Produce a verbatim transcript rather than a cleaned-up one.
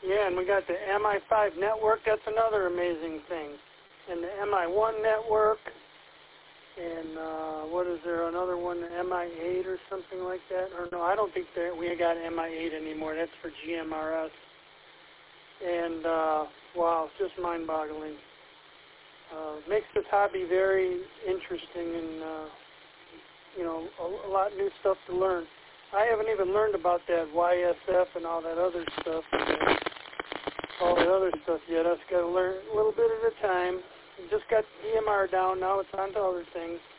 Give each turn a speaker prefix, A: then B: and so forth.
A: Yeah, and we got the M I five network. That's another amazing thing. And the M I one network. And uh, what is there, another one, M I eight or something like that? Or no, I don't think that we got M I eight anymore. That's for G M R S. And, uh, wow, it's just mind-boggling. Uh, makes this hobby very interesting and, uh, you know, a, a lot of new stuff to learn. I haven't even learned about that Y S F and all that other stuff, and all that other stuff yet. I've got to learn a little bit at a time. Just got D M R down, now it's on to other things.